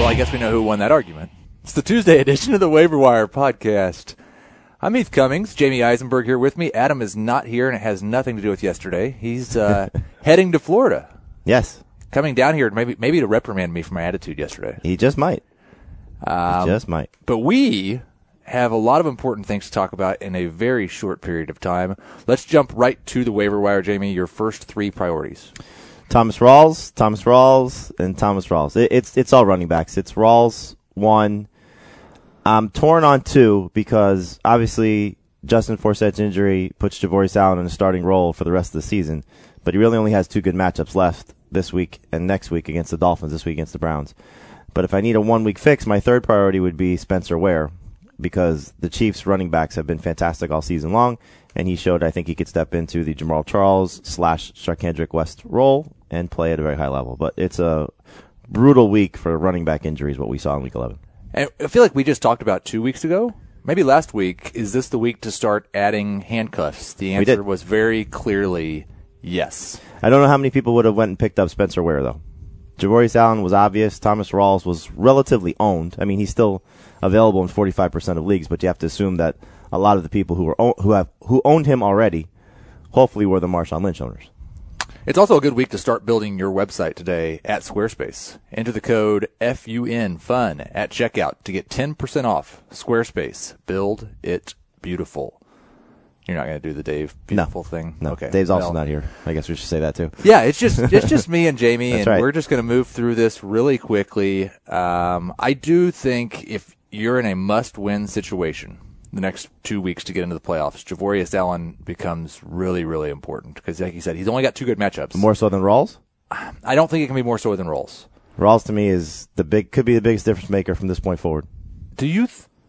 I guess we know who won that argument. It's the Tuesday edition of the Waiver Wire podcast. I'm Heath Cummings. Jamie Eisenberg here with me. Adam is not here, and it has nothing to do with yesterday. He's heading to Florida. Yes. Coming down here maybe to reprimand me for my attitude yesterday. He just might. But we have a lot of important things to talk about in a very short period of time. Let's jump right to the waiver wire, Jamie. Your first three priorities. Thomas Rawls, and Thomas Rawls. It's all running backs. It's Rawls, 1. I'm torn on 2 because obviously Justin Forsett's injury puts Javorius Allen in a starting role for the rest of the season, but he really only has 2 good matchups left this week and next week against the Dolphins, this week against the Browns. But if I need a 1-week fix, my third priority would be Spencer Ware because the Chiefs' running backs have been fantastic all season long, and he showed I think he could step into the Jamal Charles / Charcandrick West role and play at a very high level. But it's a brutal week for running back injuries, what we saw in Week 11. And I feel like we just talked about 2 weeks ago, maybe last week, is this the week to start adding handcuffs? The answer was very clearly yes. I don't know how many people would have went and picked up Spencer Ware, though. Javorius Allen was obvious. Thomas Rawls was relatively owned. I mean, he's still available in 45% of leagues, but you have to assume that a lot of the people who owned him already hopefully were the Marshawn Lynch owners. It's also a good week to start building your website today at Squarespace. Enter the code FUN at checkout to get 10% off. Squarespace. Build it beautiful. You're not going to do the Dave beautiful thing? No. Okay. Dave's also not here. I guess we should say that too. Yeah, it's just me and Jamie, That's and right. We're just going to move through this really quickly. I do think if you're in a must-win situation the next 2 weeks to get into the playoffs, Javorius Allen becomes really, really important because, like you said, he's only got 2 good matchups. More so than Rawls? I don't think it can be more so than Rawls. Rawls to me is could be the biggest difference maker from this point forward. Do you?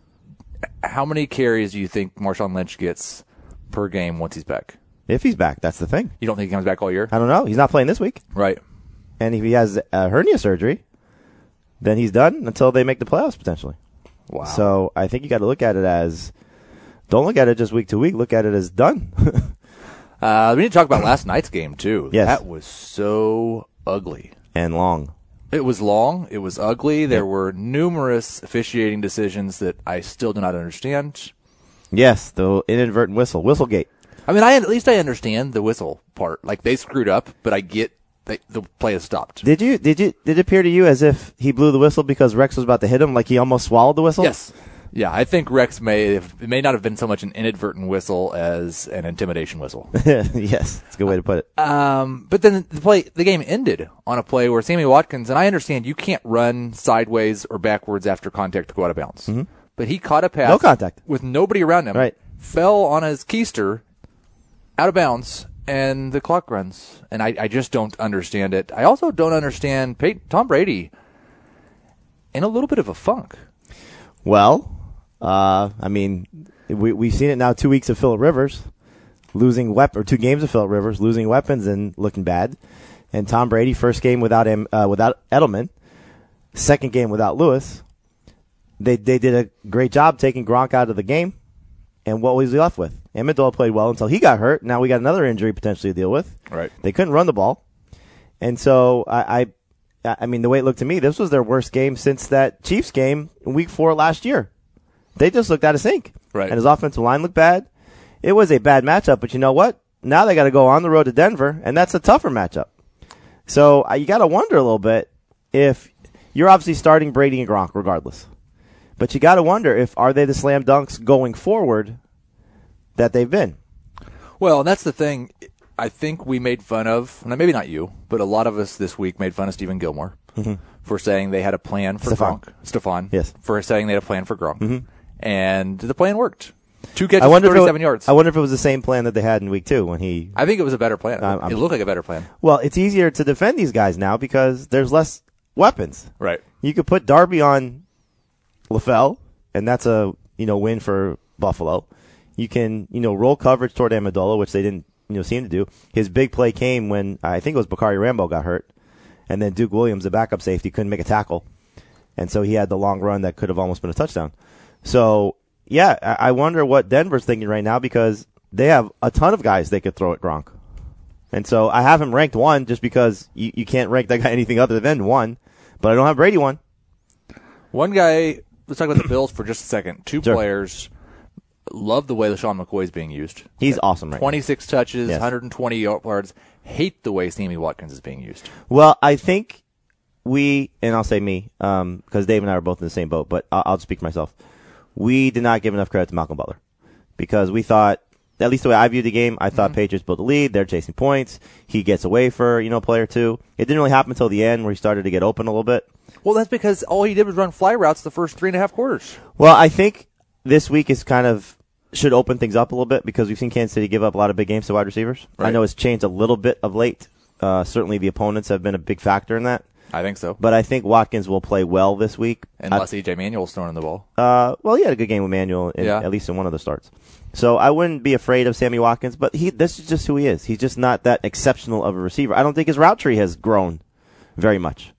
How many carries do you think Marshawn Lynch gets per game once he's back? If he's back, that's the thing. You don't think he comes back all year? I don't know. He's not playing this week. Right. And if he has hernia surgery, then he's done until they make the playoffs potentially. Wow. So I think you got to look at it as, don't look at it just week to week. Look at it as done. We need to talk about last night's game too. Yes. That was so ugly. And long. It was long. It was ugly. There were numerous officiating decisions that I still do not understand. Yes, the inadvertent whistle. Whistlegate. I mean, at least I understand the whistle part. Like, they screwed up, but I get the play has stopped. Did it appear to you as if he blew the whistle because Rex was about to hit him, like he almost swallowed the whistle? Yes. Yeah, I think Rex it may not have been so much an inadvertent whistle as an intimidation whistle. Yes, that's a good way to put it. But then the game ended on a play where Sammy Watkins, and I understand you can't run sideways or backwards after contact to go out of bounds. Mm-hmm. But he caught a pass No contact. with nobody around him, right. Fell on his keister, out of bounds, and the clock runs. And I just don't understand it. I also don't understand Tom Brady in a little bit of a funk. Well, I mean, we've seen it now 2 weeks of Phillip Rivers losing or 2 games of Phillip Rivers losing weapons and looking bad. And Tom Brady, first game without Edelman, second game without Lewis. They did a great job taking Gronk out of the game. And what was he left with? Amendola played well until he got hurt. Now we got another injury potentially to deal with. Right. They couldn't run the ball. And so I mean, the way it looked to me, this was their worst game since that Chiefs game in Week 4 last year. They just looked out of sync. Right. And his offensive line looked bad. It was a bad matchup, but you know what? Now they got to go on the road to Denver, and that's a tougher matchup. So you got to wonder a little bit if you're obviously starting Brady and Gronk regardless. But you got to wonder are they the slam dunks going forward that they've been? Well, and that's the thing. I think we made fun of, maybe not you, but a lot of us this week made fun of Stephen Gilmore for saying they had a plan for Gronk. Stephon. Yes. For saying they had a plan for Gronk. Mm-hmm. And the plan worked. 2 catches, 37 yards. I wonder if it was the same plan that they had in Week 2 when he... I think it was a better plan. It looked like a better plan. Well, it's easier to defend these guys now because there's less weapons. Right. You could put Darby on LaFell, and that's a win for Buffalo. You can roll coverage toward Amendola, which they didn't seem to do. His big play came when I think it was Bakari Rambo got hurt, and then Duke Williams, the backup safety, couldn't make a tackle, and so he had the long run that could have almost been a touchdown. So yeah, I wonder what Denver's thinking right now because they have a ton of guys they could throw at Gronk, and so I have him ranked 1 just because you can't rank that guy anything other than 1, but I don't have Brady 1. One guy, let's talk about the Bills for just a second. Two Sure. players. Love the way LaShawn McCoy is being used. He's awesome right 26 touches, Yes. 120 yards. Hate the way Sammy Watkins is being used. now. Well, I think and I'll say me, because Dave and I are both in the same boat, but I'll speak for myself. We did not give enough credit to Malcolm Butler because we thought, at least the way I viewed the game, I thought Patriots built the lead. They're chasing points. He gets away for, a play or two. It didn't really happen until the end where he started to get open a little bit. Well, that's because all he did was run fly routes the first 3.5 quarters. Well, I think this week is should open things up a little bit because we've seen Kansas City give up a lot of big games to wide receivers. Right. I know it's changed a little bit of late. Certainly the opponents have been a big factor in that. I think so. But I think Watkins will play well this week. Unless E.J. Manuel's throwing the ball. Well, he had a good game with Manuel, at least in one of the starts. So I wouldn't be afraid of Sammy Watkins, but this is just who he is. He's just not that exceptional of a receiver. I don't think his route tree has grown very much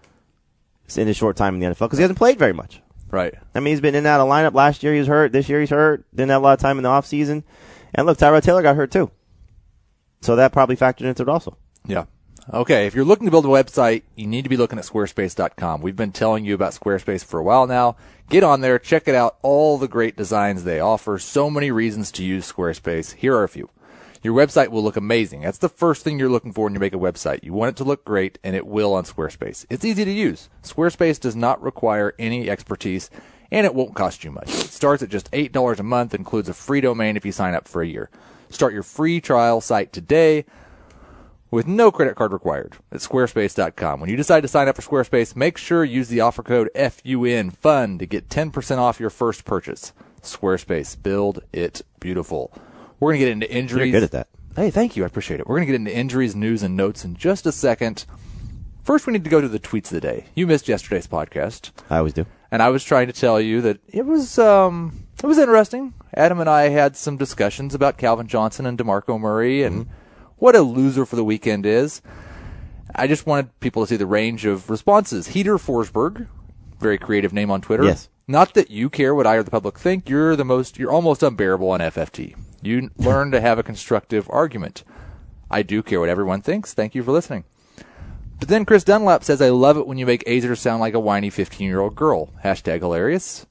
in his short time in the NFL because he hasn't played very much. Right. I mean, he's been in and out of lineup. Last year he was hurt. This year he's hurt. Didn't have a lot of time in the offseason. And look, Tyrod Taylor got hurt too. So that probably factored into it also. Yeah. Okay, if you're looking to build a website, you need to be looking at squarespace.com. We've been telling you about Squarespace for a while now. Get on there, check it out, all the great designs they offer. So many reasons to use Squarespace. Here are a few. Your website will look amazing. That's the first thing you're looking for when you make a website. You want it to look great, and it will on Squarespace. It's easy to use. Squarespace does not require any expertise, and it won't cost you much. It starts at just $8 a month, includes a free domain if you sign up for a year. Start your free trial site today with no credit card required at squarespace.com. When you decide to sign up for Squarespace, make sure you use the offer code FUN to get 10% off your first purchase. Squarespace, build it beautiful. We're going to get into injuries. You're good at that. Hey, thank you. I appreciate it. We're going to get into injuries, news, and notes in just a second. First, we need to go to the tweets of the day. You missed yesterday's podcast. I always do. And I was trying to tell you that it was interesting. Adam and I had some discussions about Calvin Johnson and DeMarco Murray and what a loser for the weekend is. I just wanted people to see the range of responses. Heater Forsberg, very creative name on Twitter. Yes. Not that you care what I or the public think. You're almost unbearable on FFT. You learn to have a constructive argument. I do care what everyone thinks. Thank you for listening. But then Chris Dunlap says, I love it when you make Azer sound like a whiny 15-year-old girl. Hashtag hilarious.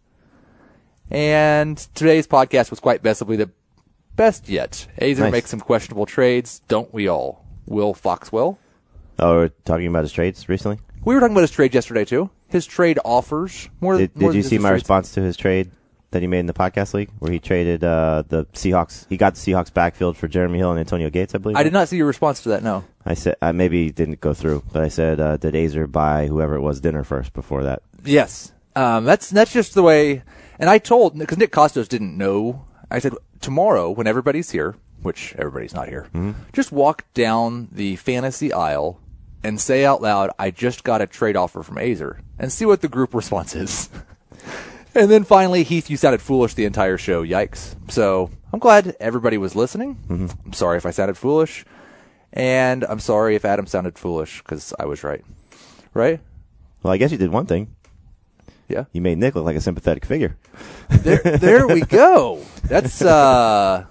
And today's podcast was quite possibly the best yet. Azer makes some questionable trades. Don't we all? Will Foxwell? Oh, we're talking about his trades recently? We were talking about his trade yesterday, too. His trade offers. Did you see my response to his trade that he made in the podcast league, where he traded the Seahawks? He got the Seahawks backfield for Jeremy Hill and Antonio Gates, I believe. I did not see your response to that, no. I said, maybe it didn't go through, but I said, did Azer buy whoever it was dinner first before that? Yes. That's just the way. And I told, because Nick Costos didn't know, I said, tomorrow, when everybody's here, which everybody's not here, just walk down the fantasy aisle and say out loud, I just got a trade offer from Azer, and see what the group response is. And then finally, Heath, you sounded foolish the entire show. Yikes. So I'm glad everybody was listening. I'm sorry if I sounded foolish. And I'm sorry if Adam sounded foolish, because I was right. Right? Well, I guess you did one thing. Yeah. You made Nick look like a sympathetic figure. There we go. That's, that's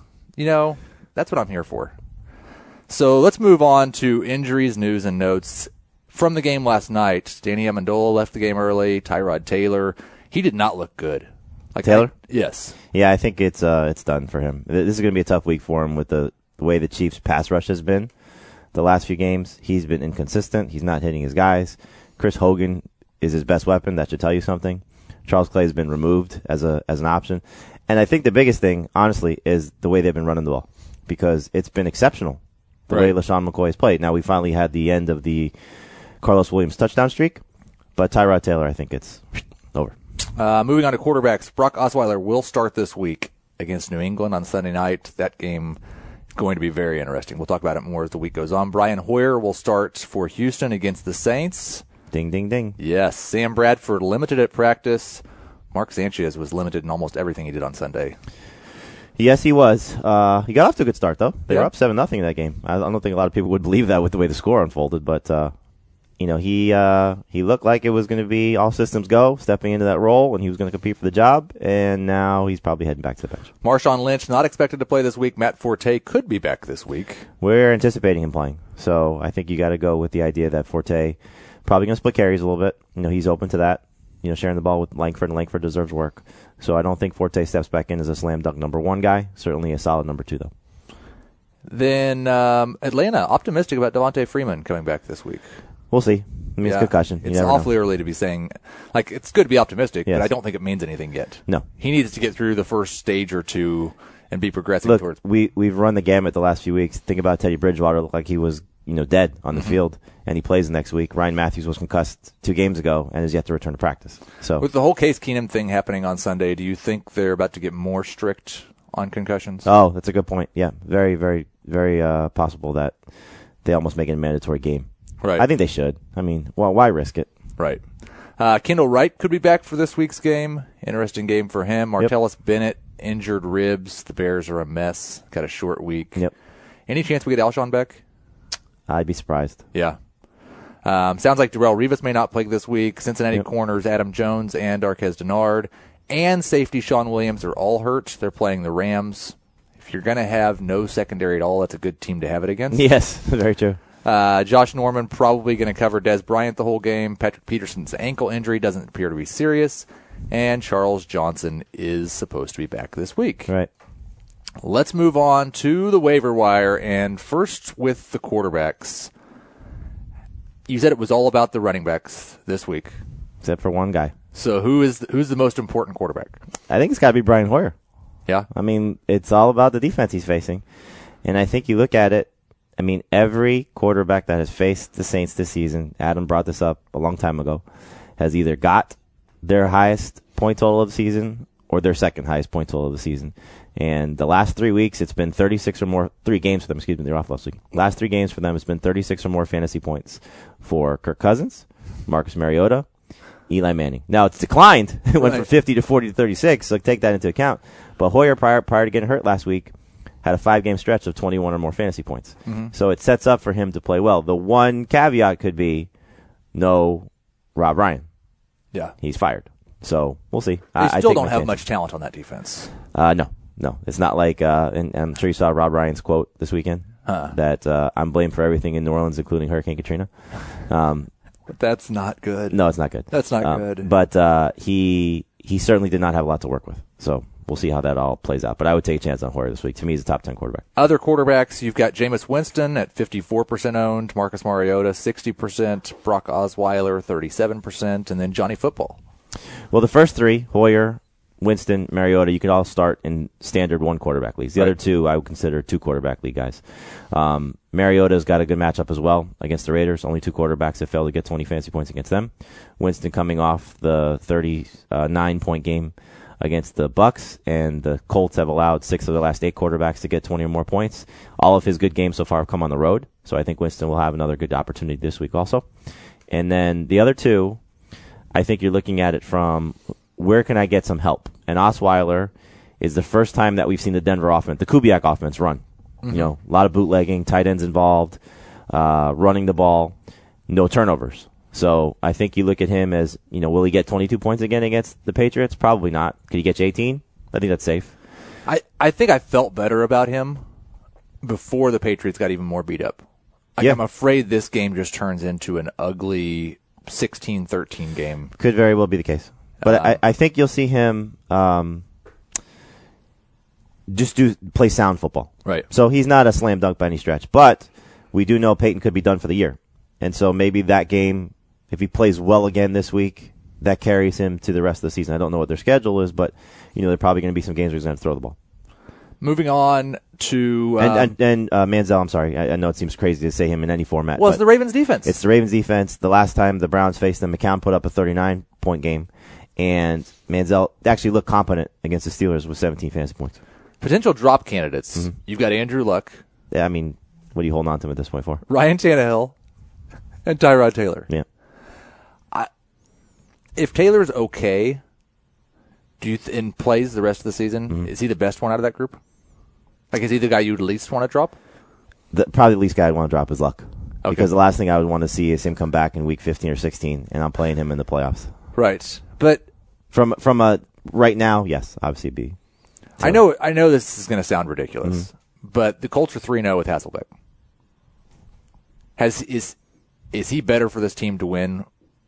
what I'm here for. So let's move on to injuries, news, and notes. From the game last night, Danny Amendola left the game early. Tyrod Taylor, he did not look good. Taylor? Yes. Yeah, I think it's done for him. This is going to be a tough week for him with the way the Chiefs' pass rush has been the last few games. He's been inconsistent. He's not hitting his guys. Chris Hogan is his best weapon. That should tell you something. Charles Clay has been removed as an option. And I think the biggest thing, honestly, is the way they've been running the ball, because it's been exceptional, the way LaShawn McCoy has played. Now, we finally had the end of the Carlos Williams touchdown streak, but Tyrod Taylor, I think it's over. Moving on to quarterbacks, Brock Osweiler will start this week against New England on Sunday night. That game is going to be very interesting. We'll talk about it more as the week goes on. Brian Hoyer will start for Houston against the Saints. Ding, ding, ding. Yes. Sam Bradford limited at practice. Mark Sanchez was limited in almost everything he did on Sunday. Yes, he was. He got off to a good start, though. They were up 7-0 in that game. I don't think a lot of people would believe that with the way the score unfolded, but he looked like it was going to be all systems go, stepping into that role, and he was going to compete for the job, and now he's probably heading back to the bench. Marshawn Lynch not expected to play this week. Matt Forte could be back this week. We're anticipating him playing, so I think you got to go with the idea that Forte probably going to split carries a little bit. He's open to that. sharing the ball with Langford, and Langford deserves work. So I don't think Forte steps back in as a slam dunk number 1 guy. Certainly a solid number 2, though. Then Atlanta, optimistic about Devontae Freeman coming back this week. We'll see. I mean, it's concussion. It's awfully early to be saying, it's good to be optimistic, yes. but I don't think it means anything yet. No. He needs to get through the first stage or two and be progressing Look, towards. We've run the gamut the last few weeks. Think about Teddy Bridgewater. Looked like he was, dead on the field, and he plays next week. Ryan Matthews was concussed 2 games ago and is yet to return to practice. So, with the whole Case Keenum thing happening on Sunday, do you think they're about to get more strict on concussions? Oh, that's a good point. Yeah, very, very, very possible that they almost make it a mandatory game. Right. I think they should. I mean, well, why risk it? Right. Kendall Wright could be back for this week's game. Interesting game for him. Martellus Bennett, injured ribs. The Bears are a mess. Got a short week. Yep. Any chance we get Alshon back? I'd be surprised. Yeah. Sounds like Darrelle Revis may not play this week. Cincinnati corners Adam Jones and Arquez Denard and safety Sean Williams are all hurt. They're playing the Rams. If you're going to have no secondary at all, that's a good team to have it against. Yes, very true. Josh Norman probably going to cover Dez Bryant the whole game. Patrick Peterson's ankle injury doesn't appear to be serious. And Charles Johnson is supposed to be back this week. Right. Let's move on to the waiver wire. And first with the quarterbacks. You said it was all about the running backs this week. Except for one guy. So who's the most important quarterback? I think it's got to be Brian Hoyer. Yeah. I mean, it's all about the defense he's facing. And I think you look at it, I mean, every quarterback that has faced the Saints this season, Adam brought this up a long time ago, has either got their highest point total of the season or their second highest point total of the season. And the last 3 weeks, it's been 36 or more, 3 games for them, they're off last week. Last 3 games for them, it's been 36 or more fantasy points for Kirk Cousins, Marcus Mariota, Eli Manning. Now, it's declined. It went from 50 to 40 to 36, so take that into account. But Hoyer, prior to getting hurt last week, had a 5-game stretch of 21 or more fantasy points. Mm-hmm. So it sets up for him to play well. The one caveat could be no Rob Ryan. Yeah. He's fired. So we'll see. They still don't have much talent on that defense. No. It's not like, and I'm sure you saw Rob Ryan's quote this weekend, that I'm blamed for everything in New Orleans, including Hurricane Katrina. But that's not good. No, it's not good. That's not good. But he certainly did not have a lot to work with. So we'll see how that all plays out. But I would take a chance on Hoyer this week. To me, he's a top 10 quarterback. Other quarterbacks, you've got Jameis Winston at 54% owned, Marcus Mariota 60%, Brock Osweiler 37%, and then Johnny Football. Well, the first 3, Hoyer, Winston, Mariota, you could all start in standard 1 quarterback leagues. The other 2, I would consider 2 quarterback league guys. Mariota's got a good matchup as well against the Raiders. Only 2 quarterbacks have failed to get 20 fantasy points against them. Winston coming off the 39-point game against the Bucks, and the Colts have allowed 6 of the last 8 quarterbacks to get 20 or more points. All of his good games so far have come on the road, so I think Winston will have another good opportunity this week also. And then the other 2, I think you're looking at it from where can I get some help? And Osweiler is the first time that we've seen the Denver offense, the Kubiak offense, run. Mm-hmm. A lot of bootlegging, tight ends involved, running the ball, no turnovers. So I think you look at him as, will he get 22 points again against the Patriots? Probably not. Could he get you 18? I think that's safe. I think I felt better about him before the Patriots got even more beat up. I'm afraid this game just turns into an ugly 16-13 game. Could very well be the case. But I think you'll see him just play sound football. Right. So he's not a slam dunk by any stretch. But we do know Peyton could be done for the year. And so maybe that game, if he plays well again this week, that carries him to the rest of the season. I don't know what their schedule is, but there are probably going to be some games where he's going to throw the ball. Moving on to and Manziel. I'm sorry, I know it seems crazy to say him in any format. Well, it's the Ravens' defense. It's the Ravens' defense. The last time the Browns faced them, McCown put up a 39-point game, and Manziel actually looked competent against the Steelers with 17 fantasy points. Potential drop candidates. Mm-hmm. You've got Andrew Luck. Yeah, I mean, what are you holding on to him at this point for? Ryan Tannehill and Tyrod Taylor. Yeah. If Taylor's okay, and plays the rest of the season, mm-hmm. Is he the best one out of that group? Is he the guy you'd least want to drop? Probably the least guy I'd want to drop is Luck. Okay. Because the last thing I would want to see is him come back in week 15 or 16, and I'm playing him in the playoffs. Right. But from a right now, yes, obviously be. So. I know this is going to sound ridiculous, mm-hmm. but the Colts are 3-0 with Hasselbeck. Is he better for this team to win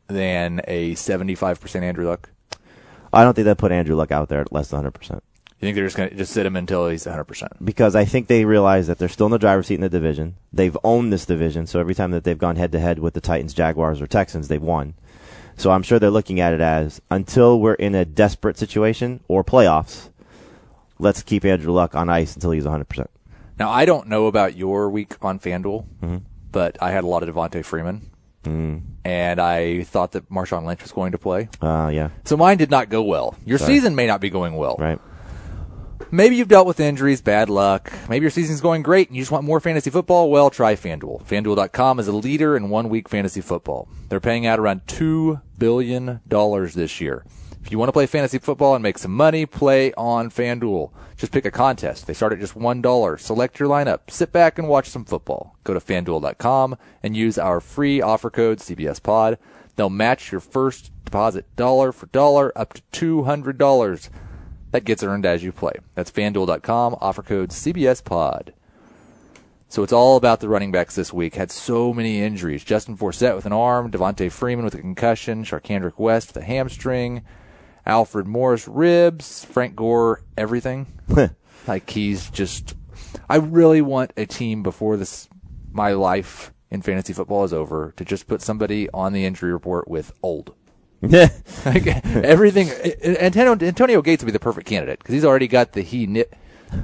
than a 75% Andrew Luck? I don't think they'll put Andrew Luck out there at less than 100%. You think they're just going to just sit him until he's 100%? Because I think they realize that they're still in the driver's seat in the division. They've owned this division, so every time that they've gone head-to-head with the Titans, Jaguars, or Texans, they've won. So I'm sure they're looking at it as, until we're in a desperate situation or playoffs, let's keep Andrew Luck on ice until he's 100%. Now, I don't know about your week on FanDuel, but I had a lot of Devontae Freeman. And I thought that Marshawn Lynch was going to play. Yeah. So mine did not go well. Your season may not be going well. Right. Maybe you've dealt with injuries, bad luck. Maybe your season's going great and you just want more fantasy football. Well, try FanDuel. FanDuel.com is a leader in 1 week fantasy football. They're paying out around $2 billion this year. If you want to play fantasy football and make some money, play on FanDuel. Just pick a contest. They start at just $1. Select your lineup. Sit back and watch some football. Go to FanDuel.com and use our free offer code CBSPod. They'll match your first deposit dollar for dollar up to $200. That gets earned as you play. That's FanDuel.com, offer code CBSPod. So it's all about the running backs this week. Had so many injuries. Justin Forsett with an arm, Devontae Freeman with a concussion, Charkandrick West with a hamstring, Alfred Morris ribs, Frank Gore everything. Like he's just, I really want a team before my life in fantasy football is over to just put somebody on the injury report with old. Like everything. Antonio Gates would be the perfect candidate because he's already got the he nip,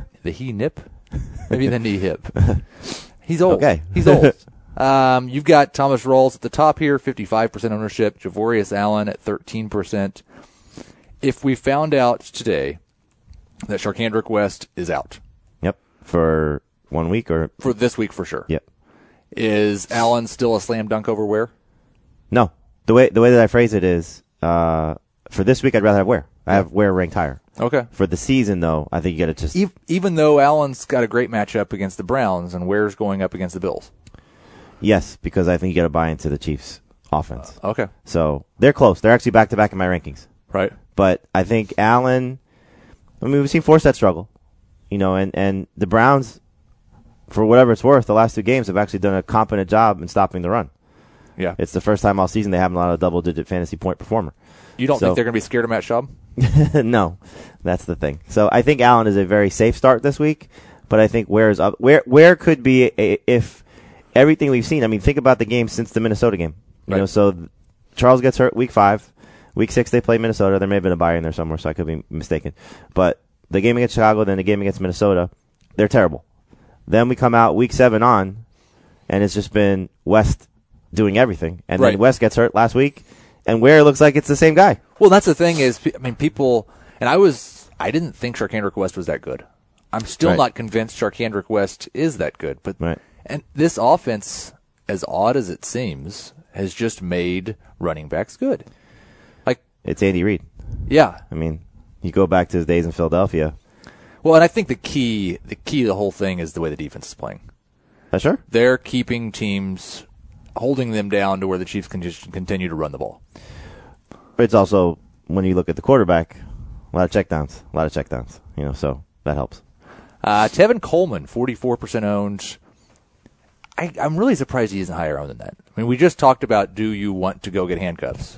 maybe the knee hip. He's old. Okay. He's old. You've got Thomas Rawls at the top here, 55% ownership. Javorius Allen at 13%. If we found out today that Charkandrick West is out. Yep. For 1 week or? For this week for sure. Yep. Is Allen still a slam dunk over Ware? No. The way that I phrase it is, for this week I'd rather have Ware. I have Ware ranked higher. Okay. For the season though, I think you got to just even though Allen's got a great matchup against the Browns and Ware's going up against the Bills. Yes, because I think you got to buy into the Chiefs offense. Okay. So they're close. They're actually back to back in my rankings. Right. But I think Allen, we've seen Forsett struggle, and the Browns, for whatever it's worth, the last 2 games have actually done a competent job in stopping the run. Yeah. It's the first time all season they haven't allowed a double-digit fantasy point performer. You don't think they're going to be scared of Matt Schaub? No, that's the thing. So I think Allen is a very safe start this week, but I think Ware is up. Ware could be if everything we've seen. Think about the game since the Minnesota game. So Charles gets hurt week 5. Week 6 they play Minnesota. There may have been a bye in there somewhere, so I could be mistaken. But the game against Chicago, then the game against Minnesota, they're terrible. Then we come out week 7 on, and it's just been West doing everything. And then West gets hurt last week, and Ware looks like it's the same guy. Well, that's the thing is, people, and I didn't think Charkandrick West was that good. I'm still not convinced Charkandrick West is that good. But and this offense, as odd as it seems, has just made running backs good. It's Andy Reid. Yeah. You go back to his days in Philadelphia. Well, and I think the key to the whole thing is the way the defense is playing. Sure. They're keeping teams, holding them down to where the Chiefs can just continue to run the ball. But it's also, when you look at the quarterback, a lot of checkdowns. So that helps. Tevin Coleman, 44% owned. I'm really surprised he isn't higher owned than that. We just talked about, do you want to go get handcuffs?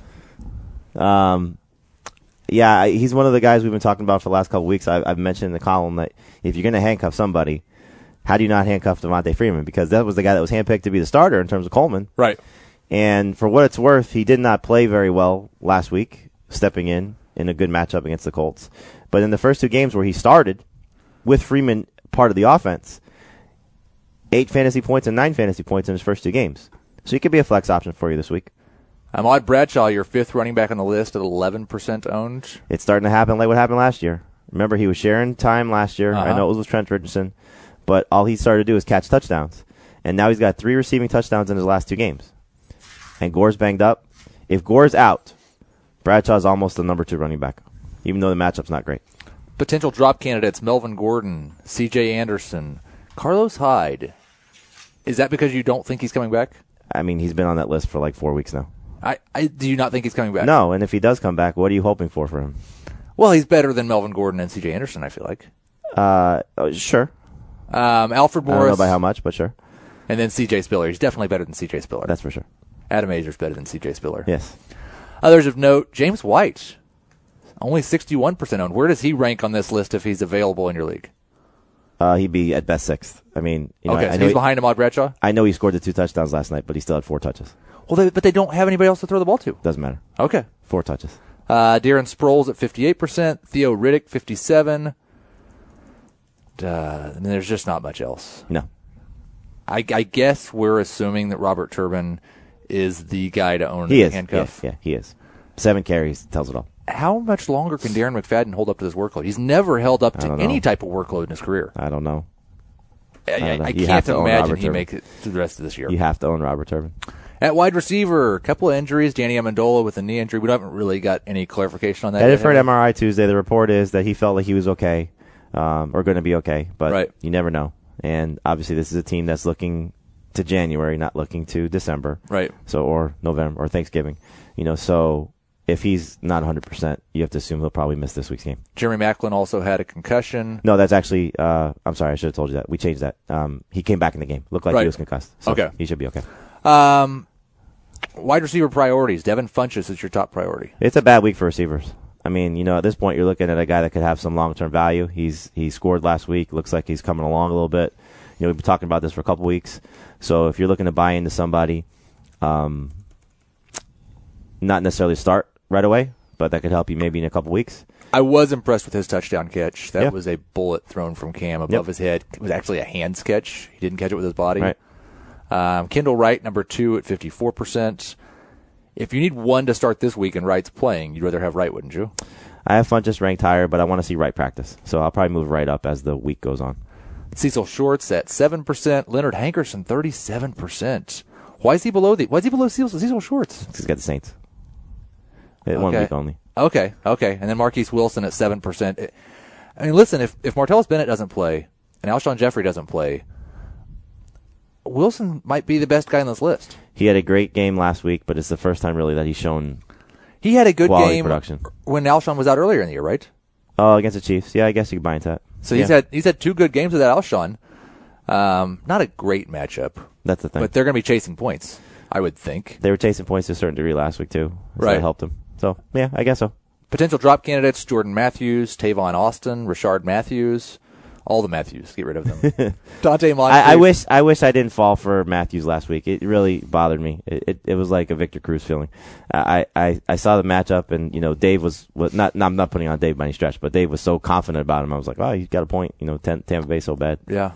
Yeah, he's one of the guys we've been talking about for the last couple of weeks. I've mentioned in the column that if you're going to handcuff somebody, how do you not handcuff Devontae Freeman? Because that was the guy that was handpicked to be the starter in terms of Coleman. Right. And for what it's worth, he did not play very well last week, stepping in a good matchup against the Colts. But in the first 2 games where he started, with Freeman part of the offense, 8 fantasy points and 9 fantasy points in his first 2 games. So he could be a flex option for you this week. Ahmad Bradshaw, your 5th running back on the list at 11% owned. It's starting to happen like what happened last year. Remember, he was sharing time last year. I know it was with Trent Richardson, but all he started to do is catch touchdowns. And now he's got 3 receiving touchdowns in his last 2 games. And Gore's banged up. If Gore's out, Bradshaw's almost the number 2 running back, even though the matchup's not great. Potential drop candidates, Melvin Gordon, C.J. Anderson, Carlos Hyde. Is that because you don't think he's coming back? He's been on that list for like 4 weeks now. Do you not think he's coming back? No, and if he does come back, what are you hoping for him? Well, he's better than Melvin Gordon and C.J. Anderson, I feel like. Sure. Alfred Morris. I don't know by how much, but sure. And then C.J. Spiller. He's definitely better than C.J. Spiller. That's for sure. Adam Azer's better than C.J. Spiller. Yes. Others of note, James White, only 61% owned. Where does he rank on this list if he's available in your league? He'd be at best 6th. I mean, Okay, I so know he's behind Ahmad Bradshaw? I know he scored the 2 touchdowns last night, but he still had 4 touches. Well, but they don't have anybody else to throw the ball to. Doesn't matter. Okay. 4 touches. Darren Sproles at 58%, Theo Riddick 57%. And there's just not much else. No. I guess we're assuming that Robert Turbin is the guy to own He the is. handcuff. Yeah, he is. 7 carries tells it all. How much longer can Darren McFadden hold up to this workload? He's never held up I to don't any know. type of workload in his career. I don't know. I don't know. can't You have to own imagine Robert he Turbin. make it through the rest of this year. You have to own Robert Turbin. At wide receiver, a couple of injuries. Danny Amendola with a knee injury. We haven't really got any clarification on that. I did yet, for an have we? MRI Tuesday. The report is that he felt like he was okay, or going to be okay, but Right. you never know. And obviously, this is a team that's looking to January, not looking to December. Right. So, or November or Thanksgiving. So if he's not 100%, you have to assume he'll probably miss this week's game. Jeremy Maclin also had a concussion. No, that's actually. I'm sorry, I should have told you that. We changed that. He came back in the game. Looked like Right. he was concussed. So Okay. he should be okay. Wide receiver priorities. Devin Funchess is your top priority. It's a bad week for receivers. I mean, at this point, you're looking at a guy that could have some long-term value. He scored last week. Looks like he's coming along a little bit. We've been talking about this for a couple weeks. So if you're looking to buy into somebody, not necessarily start right away, but that could help you maybe in a couple weeks. I was impressed with his touchdown catch. That Yeah. was a bullet thrown from Cam above his head. It was actually a hands catch. He didn't catch it with his body. Right. Kendall Wright, number 2 at 54%. If you need one to start this week and Wright's playing, you'd rather have Wright, wouldn't you? I have Funchess ranked higher, but I want to see Wright practice. So I'll probably move Wright up as the week goes on. Cecil Shorts at 7%. Leonard Hankerson, 37%. Why is he below Cecil Shorts? He's got the Saints. 1 week only. Okay. And then Marquise Wilson at 7%. I mean, listen, if Martellus Bennett doesn't play and Alshon Jeffrey doesn't play, Wilson might be the best guy on this list. He had a great game last week, but it's the first time really that he's shown He had a good quality game production. when Alshon was out earlier in the year, right? Oh, against the Chiefs. Yeah, I guess you could buy into that. So Yeah. he's had 2 good games with that Alshon. Not a great matchup, That's the thing. but they're going to be chasing points, I would think. They were chasing points to a certain degree last week, too. So Right. that helped them. So, yeah, I guess so. Potential drop candidates, Jordan Matthews, Tavon Austin, Rashard Matthews. All the Matthews. Get rid of them. Dante Moncrief. I wish I didn't fall for Matthews last week. It really bothered me. It was like a Victor Cruz feeling. I saw the matchup, and Dave was not. I'm not putting on Dave by any stretch, but Dave was so confident about him. I was like, oh, he's got a point. Tampa Bay so bad. Yeah.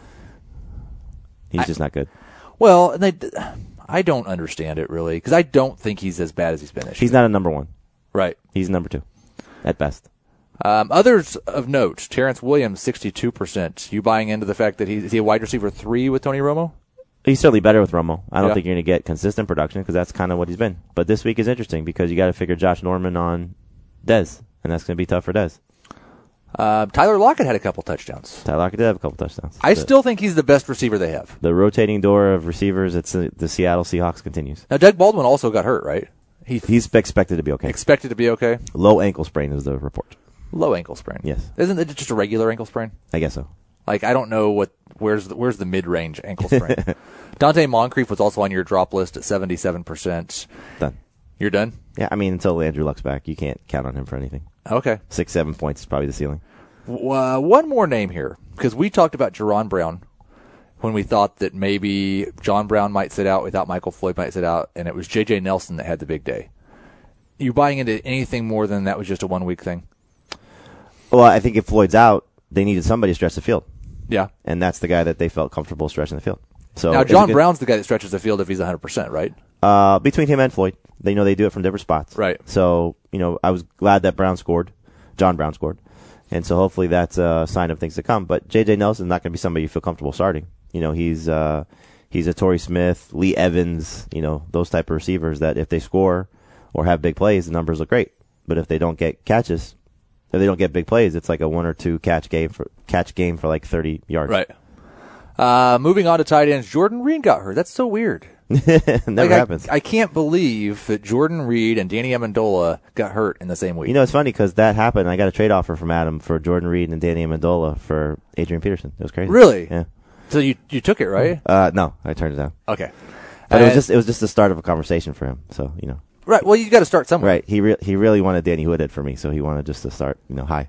He's just not good. Well, I don't understand it really because I don't think he's as bad as he's been this year. He's not a number 1. Right. He's number 2 at best. Others of note, Terrence Williams, 62%. You buying into the fact that is he a wide receiver 3 with Tony Romo? He's certainly better with Romo. I don't Yeah. think you're going to get consistent production because that's kind of what he's been. But this week is interesting because you got to figure Josh Norman on Dez, and that's going to be tough for Dez. Tyler Lockett had a couple touchdowns. Tyler Lockett did have a couple touchdowns. I still think he's the best receiver they have. The rotating door of receivers, it's the Seattle Seahawks continues. Now, Doug Baldwin also got hurt, right? He's expected to be okay. Expected to be okay. Low ankle sprain is the report. Low ankle sprain. Yes. Isn't it just a regular ankle sprain? I guess so. Like, I don't know where's the mid-range ankle sprain. Dante Moncrief was also on your drop list at 77%. Done. You're done? Yeah, I mean, until Andrew Luck's back, you can't count on him for anything. Okay. 6-7 points is probably the ceiling. One more name here, because we talked about Jerron Brown when we thought that maybe John Brown might sit out, we thought Michael Floyd might sit out, and it was J.J. Nelson that had the big day. You buying into anything more than that was just a 1 week thing? Well, I think if Floyd's out, they needed somebody to stretch the field. Yeah. And that's the guy that they felt comfortable stretching the field. So Now, John Brown's the guy that stretches the field if he's 100%, right? Between him and Floyd, they do it from different spots. Right. So, I was glad that John Brown scored. And so hopefully that's a sign of things to come. But J.J. Nelson's not going to be somebody you feel comfortable starting. He's a Torrey Smith, Lee Evans, those type of receivers that if they score or have big plays, the numbers look great. But if they don't get catches, if they don't get big plays, it's like a 1 or 2 catch game for like 30 yards. Right. Moving on to tight ends, Jordan Reed got hurt. That's so weird. Never happens. I can't believe that Jordan Reed and Danny Amendola got hurt in the same week. It's funny because that happened. I got a trade offer from Adam for Jordan Reed and Danny Amendola for Adrian Peterson. It was crazy. Really? Yeah. So you took it, right? No, I turned it down. Okay. But it was just the start of a conversation for him. So, Right. Well, you got to start somewhere. Right. He really wanted Danny Woodhead for me, so he wanted just to start, high.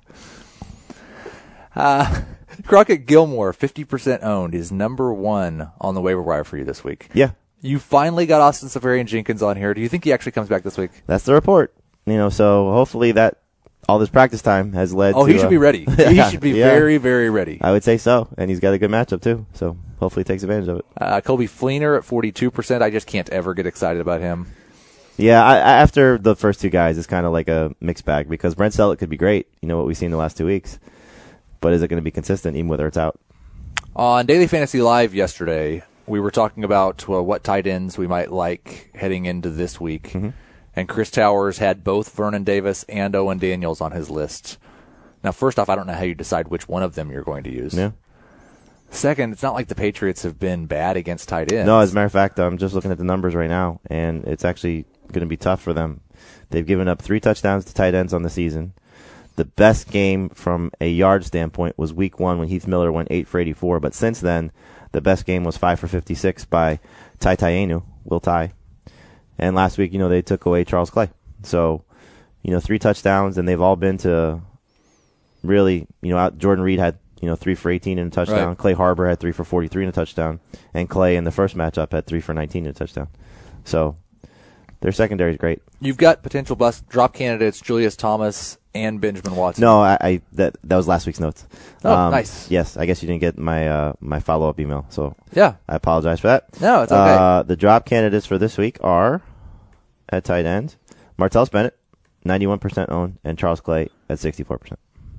Crockett Gilmore, 50% owned, is number 1 on the waiver wire for you this week. Yeah. You finally got Austin Seferian-Jenkins on here. Do you think he actually comes back this week? That's the report. So hopefully that all this practice time has led to... Oh, he should be ready. He should be very, very ready. I would say so. And he's got a good matchup, too. So hopefully he takes advantage of it. Colby Fleener at 42%. I just can't ever get excited about him. Yeah, after the first two guys, it's kind of like a mixed bag because Brent Selleck could be great, what we've seen the last 2 weeks. But is it going to be consistent even whether it's out? On Daily Fantasy Live yesterday, we were talking about what tight ends we might like heading into this week. Mm-hmm. And Chris Towers had both Vernon Davis and Owen Daniels on his list. Now, first off, I don't know how you decide which one of them you're going to use. Yeah. Second, it's not like the Patriots have been bad against tight ends. No, as a matter of fact, I'm just looking at the numbers right now, and it's actually going to be tough for them. They've given up 3 touchdowns to tight ends on the season. The best game from a yard standpoint was week 1 when Heath Miller went 8 for 84, but since then, the best game was 5 for 56 by Tai Tainu, Will Tai. And last week, they took away Charles Clay. So, 3 touchdowns, and they've all been to really, Jordan Reed had, 3 for 18 and a touchdown. Right. Clay Harbor had 3 for 43 and a touchdown. And Clay in the first matchup had 3 for 19 and a touchdown. So, their secondary is great. You've got potential bust drop candidates, Julius Thomas and Benjamin Watson. No, that was last week's notes. Oh, nice. Yes, I guess you didn't get my my follow-up email, so yeah, I apologize for that. No, it's okay. The drop candidates for this week are at tight end, Martellus Bennett, 91% owned, and Charles Clay at 64%.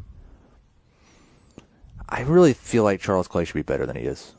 I really feel like Charles Clay should be better than he is.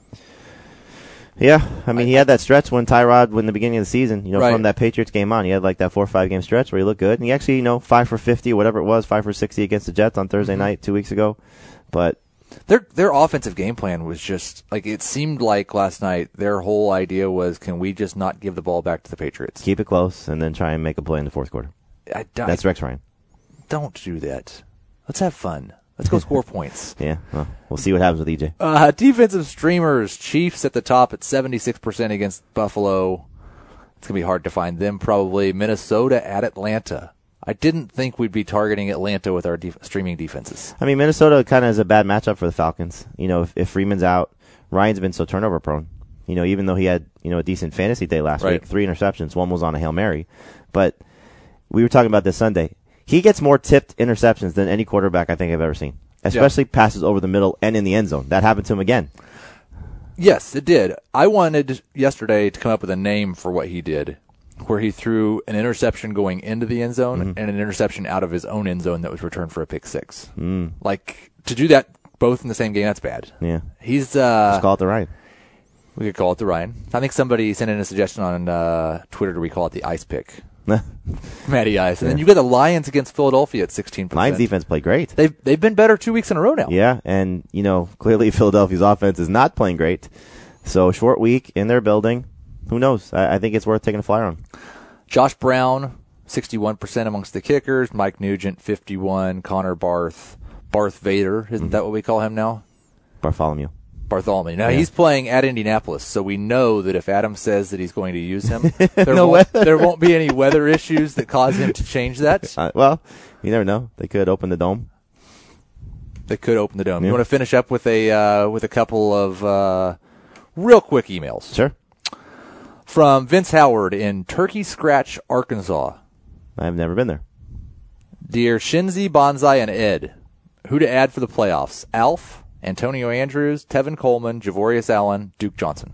Yeah, he had that stretch when Tyrod, when the beginning of the season, right. From that Patriots game on, he had like that 4 or 5 game stretch where he looked good. And he actually, 5 for 50, whatever it was, 5 for 60 against the Jets on Thursday night 2 weeks ago. But their offensive game plan was just like, it seemed like last night their whole idea was, can we just not give the ball back to the Patriots? Keep it close and then try and make a play in the fourth quarter. That's Rex Ryan. Don't do that. Let's have fun. Let's go score points. Yeah, well, we'll see what happens with EJ. Defensive streamers, Chiefs at the top at 76% against Buffalo. It's going to be hard to find them probably. Minnesota at Atlanta. I didn't think we'd be targeting Atlanta with our streaming defenses. Minnesota kind of is a bad matchup for the Falcons. If Freeman's out, Ryan's been so turnover prone. Even though he had, a decent fantasy day last week, 3 interceptions, 1 was on a Hail Mary. But we were talking about this Sunday. He gets more tipped interceptions than any quarterback I think I've ever seen, especially passes over the middle and in the end zone. That happened to him again. Yes, it did. I wanted yesterday to come up with a name for what he did, where he threw an interception going into the end zone and an interception out of his own end zone that was returned for a pick 6. Like, to do that both in the same game, that's bad. Yeah. He's just call it the Ryan. We could call it the Ryan. I think somebody sent in a suggestion on Twitter to recall it the Ice Pick. Matty Ice. And then you got the Lions against Philadelphia at 16%. Lions defense played great. They've been better 2 weeks in a row now. Yeah, and, clearly Philadelphia's offense is not playing great. So, short week in their building. Who knows? I think it's worth taking a flyer on. Josh Brown, 61% amongst the kickers. Mike Nugent, 51%. Connor Barth Vader. Isn't that what we call him now? Bartholomew. Now, he's playing at Indianapolis, so we know that if Adam says that he's going to use him, there won't be any weather issues that cause him to change that. Well, you never know. They could open the dome. They could open the dome. Yeah. You want to finish up with a couple of real quick emails? Sure. From Vince Howard in Turkey Scratch, Arkansas. I've never been there. Dear Shinzi, Bonsai, and Ed, who to add for the playoffs? Alf, Antonio Andrews, Tevin Coleman, Javorius Allen, Duke Johnson.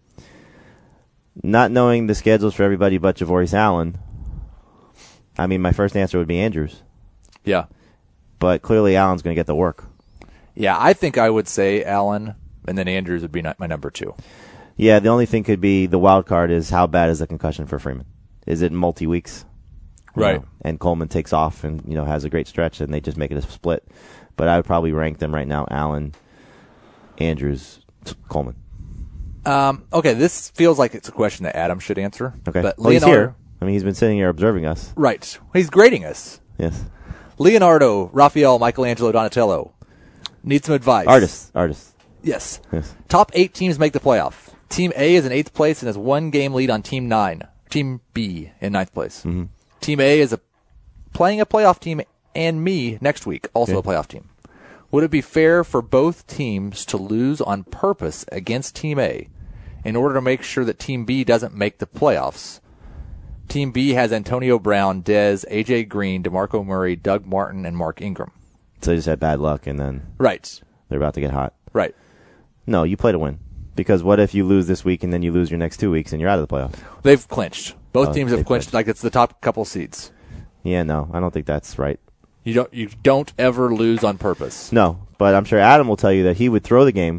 Not knowing the schedules for everybody but Javorius Allen, my first answer would be Andrews. Yeah. But clearly Allen's going to get the work. Yeah, I think I would say Allen, and then Andrews would be my number 2. Yeah, the only thing could be the wild card is how bad is the concussion for Freeman? Is it multi-weeks? Right. And Coleman takes off and, has a great stretch and they just make it a split. But I would probably rank them right now, Allen, Andrews, Coleman. Okay, this feels like it's a question that Adam should answer. Okay. But he's here. He's been sitting here observing us. Right. He's grading us. Yes. Leonardo, Raphael, Michelangelo, Donatello. Need some advice. Artists. Yes. Top 8 teams make the playoff. Team A is in 8th place and has 1 game lead on Team B in 9th place. Mm-hmm. Team A is playing a playoff team and me next week, also a playoff team. Would it be fair for both teams to lose on purpose against Team A in order to make sure that Team B doesn't make the playoffs? Team B has Antonio Brown, Dez, A.J. Green, DeMarco Murray, Doug Martin, and Mark Ingram. So they just had bad luck, and then Right. they're about to get hot. Right. No, you play to win. Because what if you lose this week and then you lose your next 2 weeks and you're out of the playoffs? They've clinched. Both teams have they've clinched. Like it's the top couple seeds. Yeah, no, I don't think that's right. You don't ever lose on purpose. No, but I'm sure Adam will tell you that he would throw the game.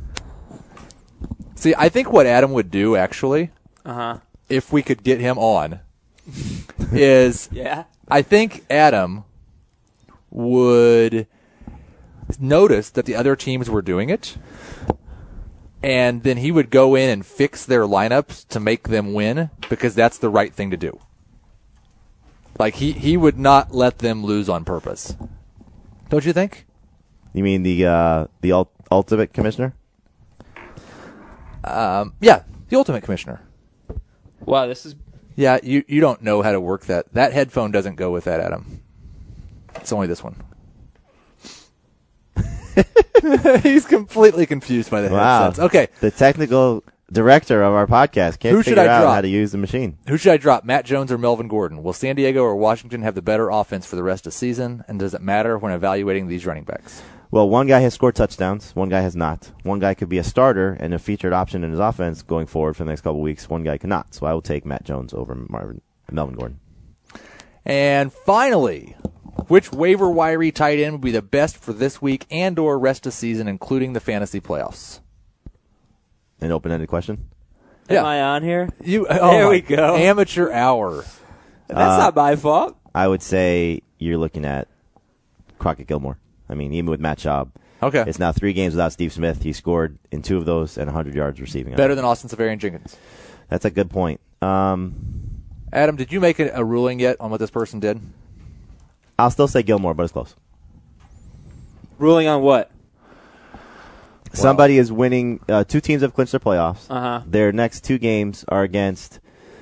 See, I think what Adam would do actually, Uh-huh. if we could get him on, is Yeah. I think Adam would notice that the other teams were doing it, and then he would go in and fix their lineups to make them win because that's the right thing to do. Like he would not let them lose on purpose. Don't you think? You mean the ultimate commissioner? Yeah, the ultimate commissioner. Wow, this is... Yeah, you don't know how to work that. That headphone doesn't go with that, Adam. It's only this one. He's completely confused by the headsets. Okay. The technical director of our podcast can't Who should figure I out drop? how to use the machine. Who should I drop, Matt Jones or Melvin Gordon? Will San Diego or Washington have the better offense for the rest of the season? And does it matter when evaluating these running backs? Well, one guy has scored touchdowns. One guy has not. One guy could be a starter and a featured option in his offense going forward for the next couple of weeks. One guy cannot. So I will take Matt Jones over Melvin Gordon. And finally, which waiver wire tight end would be the best for this week and or rest of season, including the fantasy playoffs? An open-ended question? Am I on here? There we go. Amateur hour. That's not my fault. I would say you're looking at Crockett Gilmore. I mean, even with Matt Schaub. Okay. It's now 3 games without Steve Smith. He scored in 2 of those and 100 yards receiving. Better than Austin Seferian Jenkins. That's a good point. Adam, did you make a ruling yet on what this person did? I'll still say Gilmore, but it's close. Ruling on what? Somebody is winning. 2 teams have clinched their playoffs. Uh-huh. Their next 2 games are against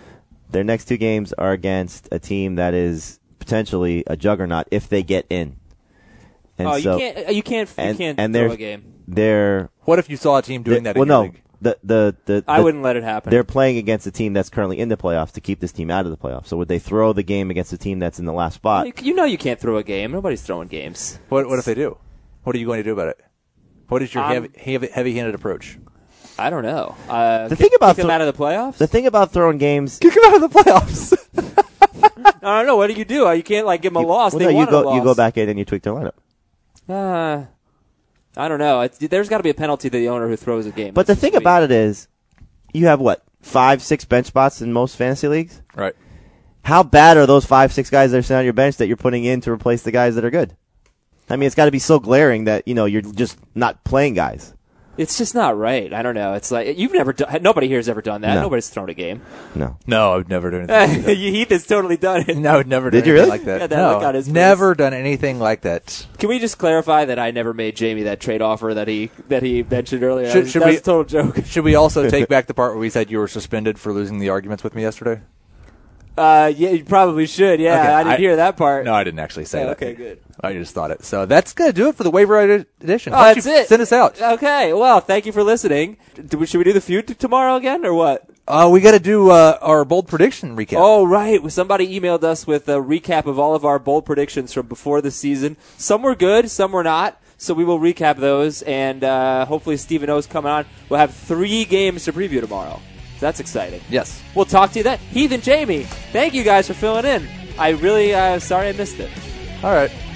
a team that is potentially a juggernaut if they get in. And you can't throw a game. What if you saw a team doing that in your league? I wouldn't let it happen. They're playing against a team that's currently in the playoffs to keep this team out of the playoffs. So would they throw the game against a team that's in the last spot? You know you can't throw a game. Nobody's throwing games. What if they do? What are you going to do about it? What is your heavy-handed approach? I don't know. The thing about kick them out of the playoffs? The thing about throwing games, Kick them out of the playoffs. I don't know. What do? You can't give them a loss. Well, you go back in and you tweak their lineup. I don't know. There's got to be a penalty to the owner who throws a game. But the thing about it is, you have 5-6 bench spots in most fantasy leagues. Right. How bad are those 5-6 guys that are sitting on your bench that you're putting in to replace the guys that are good? I mean, it's got to be so glaring that you're just not playing guys. It's just not right. I don't know. It's like you've never done. Nobody here has ever done that. No. Nobody's thrown a game. No, I've never done anything like that. Heath has totally done it. No, I've never done Did you anything really? like that. Yeah, that look on his face. Never done anything like that. Can we just clarify that I never made Jamie that trade offer that he mentioned earlier? Should That's we- a total joke. Should we also take back the part where we said you were suspended for losing the arguments with me yesterday? Yeah, you probably should. Yeah, Okay, I didn't hear that part. No, I didn't actually say that. Okay, good. I just thought it. So that's going to do it for the waiver edition. Oh, Why don't that's you it. Send us out. Okay, well, thank you for listening. Should we do the feud tomorrow again, or what? We got to do our bold prediction recap. Oh, right. Somebody emailed us with a recap of all of our bold predictions from before the season. Some were good, some were not. So we will recap those, and hopefully Stephen O's coming on. We'll have 3 games to preview tomorrow. So that's exciting. Yes. We'll talk to you then. Heath and Jamie, thank you guys for filling in. I really sorry I missed it. All right.